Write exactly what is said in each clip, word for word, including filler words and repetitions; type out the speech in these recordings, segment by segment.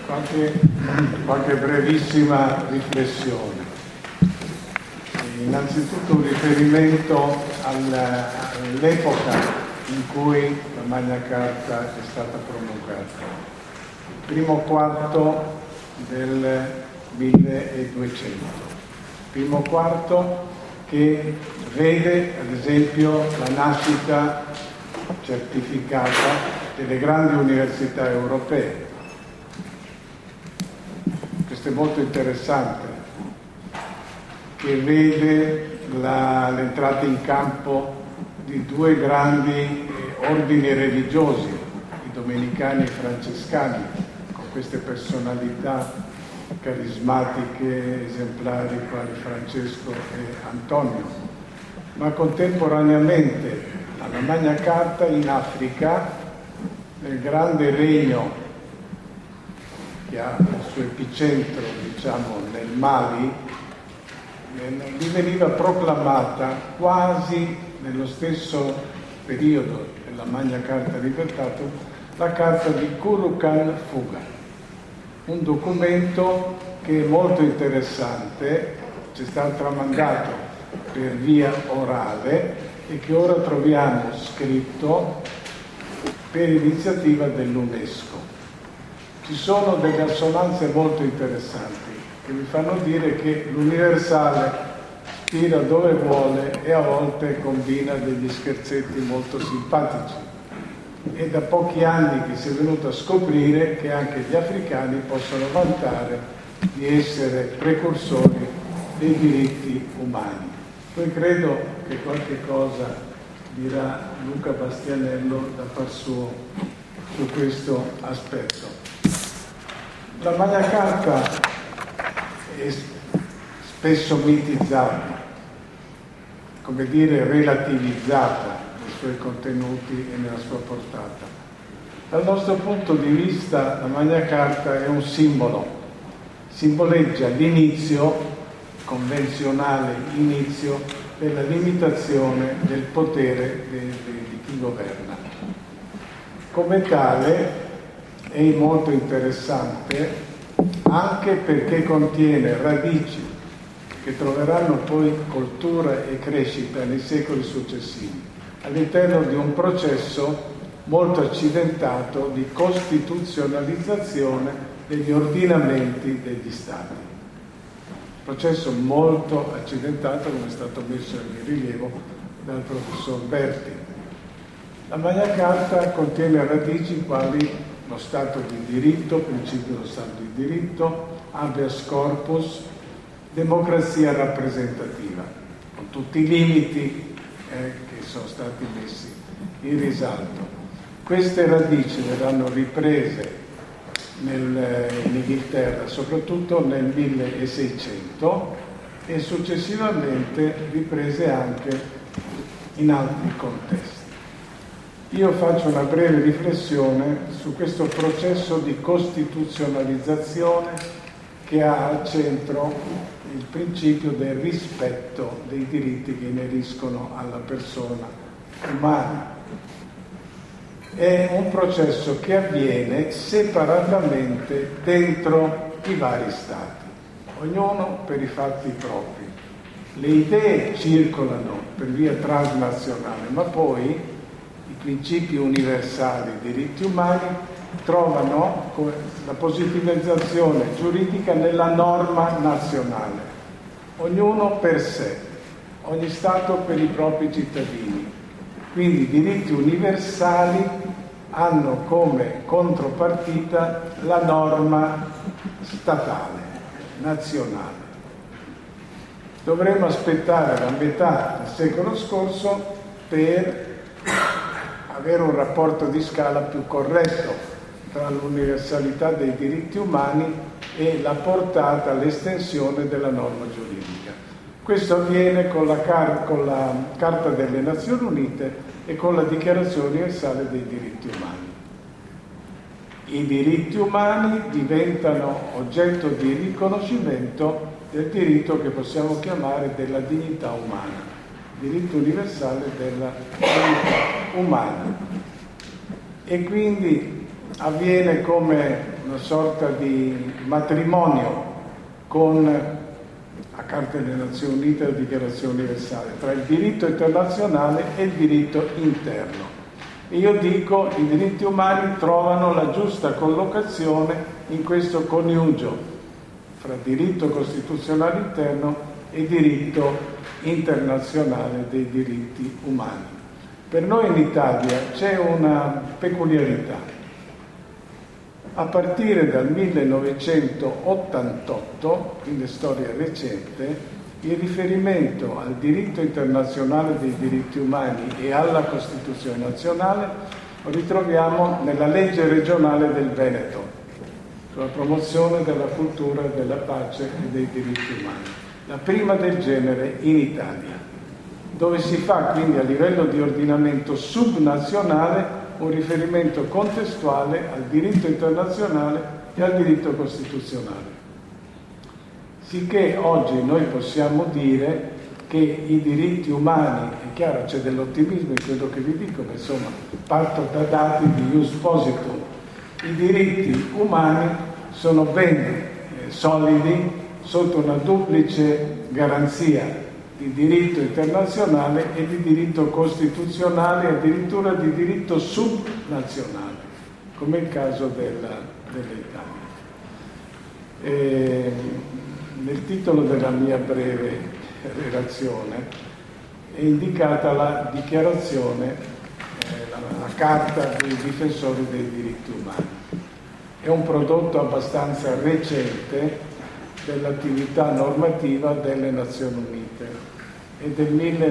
qualche, qualche brevissima riflessione. Innanzitutto un riferimento al, all'epoca in cui la Magna Carta è stata promulgata, primo quarto del milleduecento, primo quarto che vede ad esempio la nascita certificata delle grandi università europee. Questo è molto interessante, che vede la, l'entrata in campo di due grandi eh, ordini religiosi, i domenicani e i francescani, con queste personalità carismatiche, esemplari quali Francesco e Antonio. Ma contemporaneamente alla Magna Carta in Africa, nel grande regno che ha il suo epicentro, diciamo, nel Mali, gli veniva proclamata quasi nello stesso periodo della Magna Carta Libertatum la Carta di Kurukan Fuga, un documento che è molto interessante, ci sta tramandato per via orale e che ora troviamo scritto per iniziativa dell'UNESCO. Ci sono delle assonanze molto interessanti che mi fanno dire che l'universale tira dove vuole e a volte combina degli scherzetti molto simpatici. È da pochi anni che si è venuto a scoprire che anche gli africani possono vantare di essere precursori dei diritti umani. Poi credo che qualche cosa dirà Luca Bastianello da par suo su questo aspetto. La Magna Carta è spesso mitizzata, come dire relativizzata nei suoi contenuti e nella sua portata. Dal nostro punto di vista la Magna Carta è un simbolo, simboleggia l'inizio, convenzionale inizio, della limitazione del potere di, di chi governa. Come tale è molto interessante anche perché contiene radici che troveranno poi coltura e crescita nei secoli successivi, all'interno di un processo molto accidentato di costituzionalizzazione degli ordinamenti degli Stati. Processo molto accidentato, come è stato messo in rilievo dal professor Berti. La Magna Carta contiene radici quali lo Stato di diritto, principio dello Stato di diritto, habeas corpus, democrazia rappresentativa, con tutti i limiti eh, che sono stati messi in risalto. Queste radici verranno riprese nel, in Inghilterra, soprattutto nel milleseicento, e successivamente riprese anche in altri contesti. Io faccio una breve riflessione su questo processo di costituzionalizzazione che ha al centro il principio del rispetto dei diritti che ineriscono alla persona umana. È un processo che avviene separatamente dentro i vari Stati, ognuno per i fatti propri. Le idee circolano per via transnazionale, ma poi i principi universali dei diritti umani trovano la positivizzazione giuridica nella norma nazionale, ognuno per sé, ogni Stato per i propri cittadini. Quindi i diritti universali hanno come contropartita la norma statale, nazionale. Dovremmo aspettare la metà del secolo scorso per avere un rapporto di scala più corretto tra l'universalità dei diritti umani e la portata, l'estensione della norma giuridica. Questo avviene con la, car- con la Carta delle Nazioni Unite e con la Dichiarazione Universale dei Diritti Umani. I diritti umani diventano oggetto di riconoscimento del diritto che possiamo chiamare della dignità umana, diritto universale della dignità umana. E quindi avviene come una sorta di matrimonio con la Carta delle Nazioni Unite e la Dichiarazione Universale, tra il diritto internazionale e il diritto interno. E io dico che i diritti umani trovano la giusta collocazione in questo coniugio fra diritto costituzionale interno e diritto internazionale dei diritti umani. Per noi in Italia c'è una peculiarità. A partire dal millenovecentottantotto, quindi storia recente, il riferimento al diritto internazionale dei diritti umani e alla Costituzione nazionale lo ritroviamo nella legge regionale del Veneto, sulla promozione della cultura della pace e dei diritti umani, la prima del genere in Italia, dove si fa quindi a livello di ordinamento subnazionale un riferimento contestuale al diritto internazionale e al diritto costituzionale. Sicché oggi noi possiamo dire che i diritti umani, è chiaro c'è dell'ottimismo in quello che vi dico, ma insomma parto da dati di ius positum, i diritti umani sono ben eh, solidi sotto una duplice garanzia di diritto internazionale e di diritto costituzionale e addirittura di diritto subnazionale, come il caso della, dell'Italia. E nel titolo della mia breve relazione è indicata la dichiarazione, eh, la, la Carta dei difensori dei diritti umani. È un prodotto abbastanza recente dell'attività normativa delle Nazioni Unite e del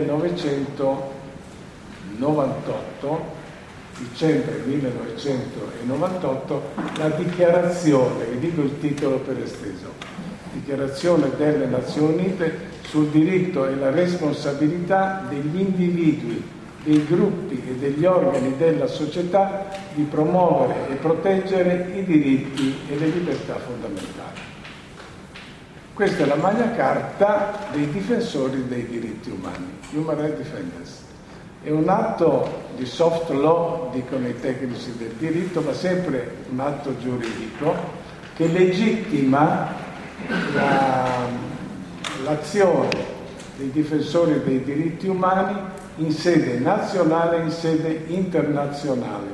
millenovecentonovantotto, dicembre millenovecentonovantotto, la dichiarazione, vi dico il titolo per esteso, dichiarazione delle Nazioni Unite sul diritto e la responsabilità degli individui, dei gruppi e degli organi della società di promuovere e proteggere i diritti e le libertà fondamentali. Questa è la Magna Carta dei difensori dei diritti umani, Human Rights Defenders. È un atto di soft law, dicono i tecnici del diritto, ma sempre un atto giuridico che legittima la, l'azione dei difensori dei diritti umani in sede nazionale e in sede internazionale.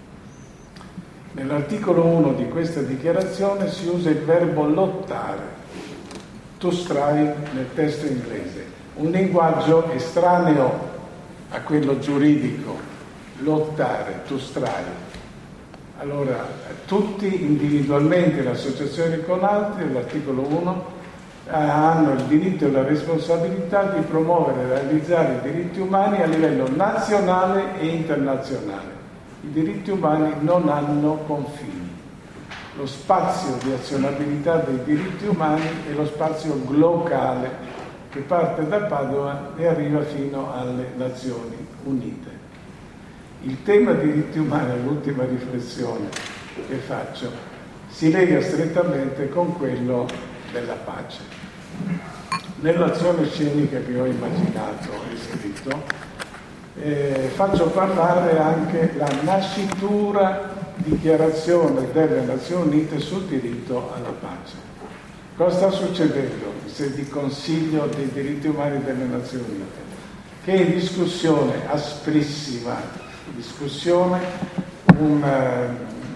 Nell'articolo uno di questa dichiarazione si usa il verbo lottare, to strive nel testo inglese, un linguaggio estraneo a quello giuridico, lottare, to strive. Allora, tutti individualmente, in associazione con altri, l'articolo uno, hanno il diritto e la responsabilità di promuovere e realizzare i diritti umani a livello nazionale e internazionale. I diritti umani non hanno confini. Lo spazio di azionabilità dei diritti umani è lo spazio globale che parte da Padova e arriva fino alle Nazioni Unite. Il tema diritti umani, l'ultima riflessione che faccio, si lega strettamente con quello della pace. Nell'azione scenica che ho immaginato e scritto, eh, faccio parlare anche la nascitura dichiarazione delle Nazioni Unite sul diritto alla pace. Cosa sta succedendo se di Consiglio dei diritti umani delle Nazioni Unite? Che è in discussione, asprissima discussione, un eh,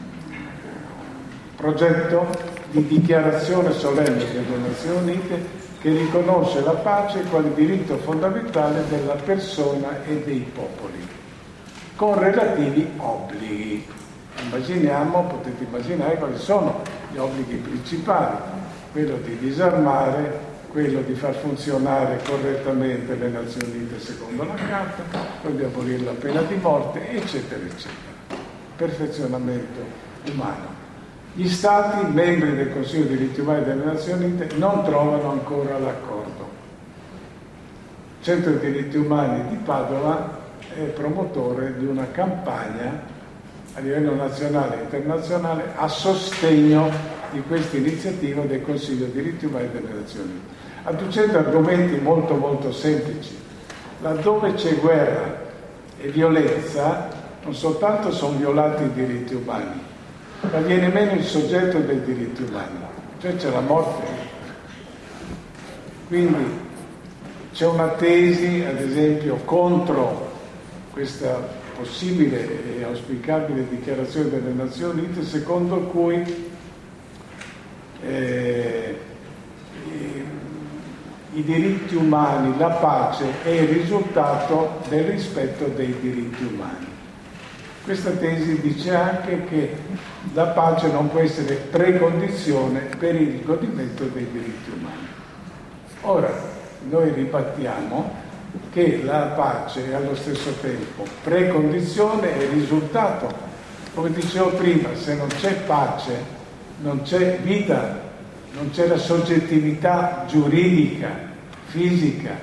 progetto di dichiarazione solenne delle Nazioni Unite che riconosce la pace quale diritto fondamentale della persona e dei popoli, con relativi obblighi. Immaginiamo, potete immaginare quali sono gli obblighi principali, quello di disarmare, quello di far funzionare correttamente le Nazioni Unite secondo la Carta, quello di abolire la pena di morte, eccetera, eccetera. Perfezionamento umano. Gli Stati, membri del Consiglio dei diritti umani delle Nazioni Unite, non trovano ancora l'accordo. Il Centro dei diritti umani di Padova è promotore di una campagna a livello nazionale e internazionale a sostegno di questa iniziativa del Consiglio dei diritti umani delle Nazioni Unite, adducendo argomenti molto molto semplici. Laddove c'è guerra e violenza, non soltanto sono violati i diritti umani, ma viene meno il soggetto dei diritti umani, cioè c'è la morte. Quindi c'è una tesi, ad esempio, contro questa possibile e auspicabile dichiarazione delle Nazioni Unite, secondo cui eh, i, i diritti umani, la pace è il risultato del rispetto dei diritti umani. Questa tesi dice anche che la pace non può essere precondizione per il godimento dei diritti umani. Ora, noi ribattiamo che la pace è allo stesso tempo precondizione e risultato. Come dicevo prima, se non c'è pace, non c'è vita, non c'è la soggettività giuridica, fisica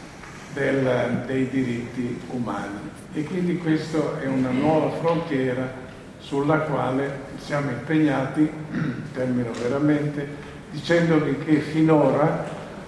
del, dei diritti umani. E quindi questa è una nuova frontiera sulla quale siamo impegnati, termino veramente, dicendovi che finora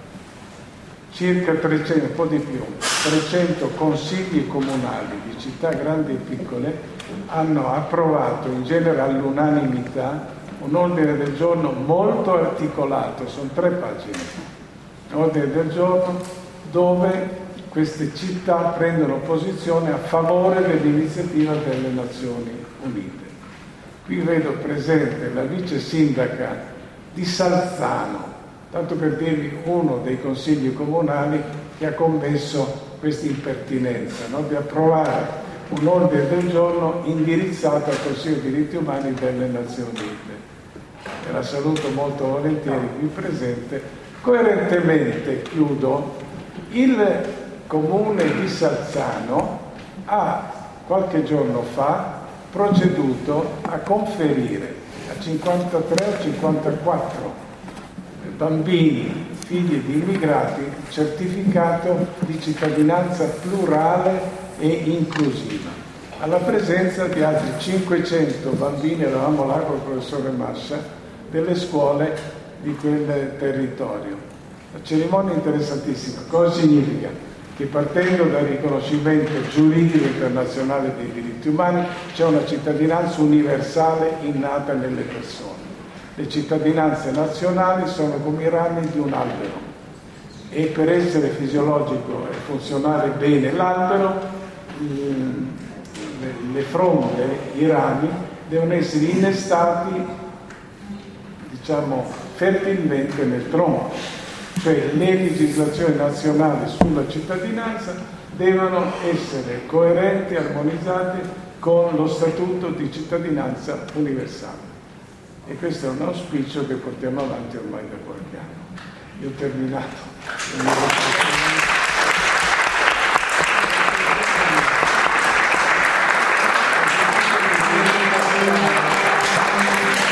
circa trecento, un po' di più, trecento consigli comunali di città grandi e piccole hanno approvato in genere all'unanimità un ordine del giorno molto articolato, sono tre pagine, un ordine del giorno dove queste città prendono posizione a favore dell'iniziativa delle Nazioni Unite. Qui vedo presente la vice sindaca di Salzano, tanto per dirvi uno dei consigli comunali che ha commesso questa impertinenza, no? Di approvare un ordine del giorno indirizzato al Consiglio dei diritti umani delle Nazioni Unite. E la saluto molto volentieri qui presente. Coerentemente, chiudo, il Comune di Salzano ha qualche giorno fa proceduto a conferire a cinquantatré o cinquantaquattro bambini figli di immigrati certificato di cittadinanza plurale e inclusiva, alla presenza di altri cinquecento bambini, eravamo là con il professore Massa, delle scuole di quel territorio. La cerimonia è interessantissima. Cosa significa? Che partendo dal riconoscimento giuridico internazionale dei diritti umani c'è una cittadinanza universale innata nelle persone. Le cittadinanze nazionali sono come i rami di un albero e per essere fisiologico e funzionare bene l'albero, le, le fronde, i rami devono essere innestati, diciamo, fertilmente nel tronco. Cioè le legislazioni nazionali sulla cittadinanza devono essere coerenti e armonizzate con lo statuto di cittadinanza universale. E questo è un auspicio che portiamo avanti ormai da qualche anno. Io ho terminato.